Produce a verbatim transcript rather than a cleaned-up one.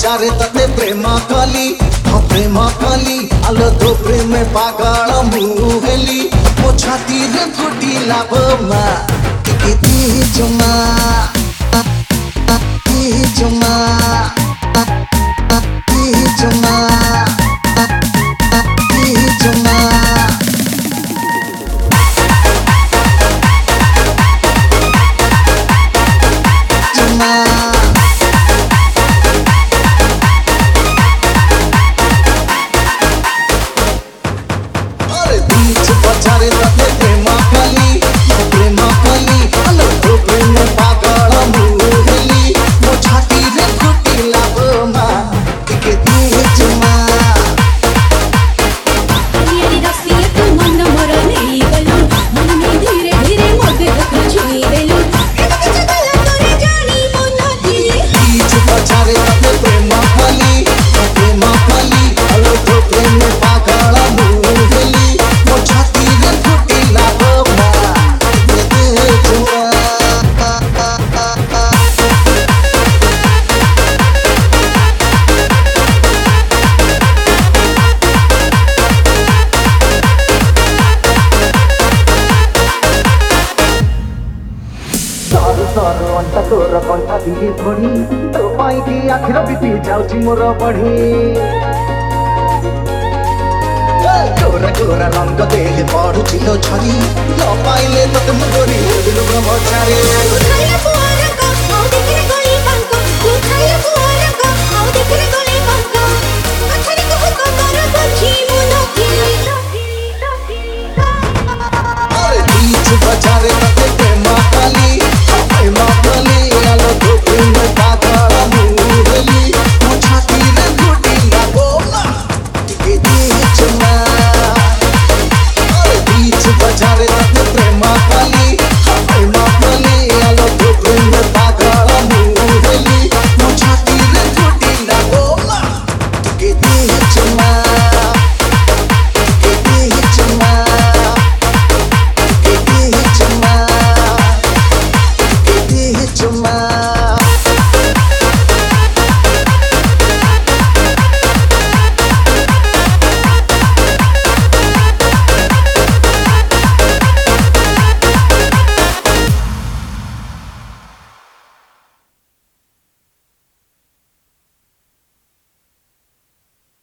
पचारे तते प्रेम कली हाँ प्रेम कली आलो तो प्रेम पागल मुहेली मो छाती रे फुटी लाभ मा ती जमा ती जमा ती जमा ती जमा पचारे तते प्रेम कली प्रेम कली आलो तो प्रेम पागल मुहेली मो छाती रे फुटी लाभ मा ती जमा पचारे तते प्रेम कली प्रेम कली आलो तो प्रेम पागल मुहेली मो छाती रे फुटी लाभ मा ती जमा सर अंटा तोर कंठा दी धोनी तो पाई की आखिर बीती जाउची मोर बढ़ी गोरा गोरा रंग देले पड़ुची लो छरी लो पाइले तते मुगरी दिल ब्रह्मचारी तू खाइले पुअर को ओ देखरे गई बांको तू खाइले पुअर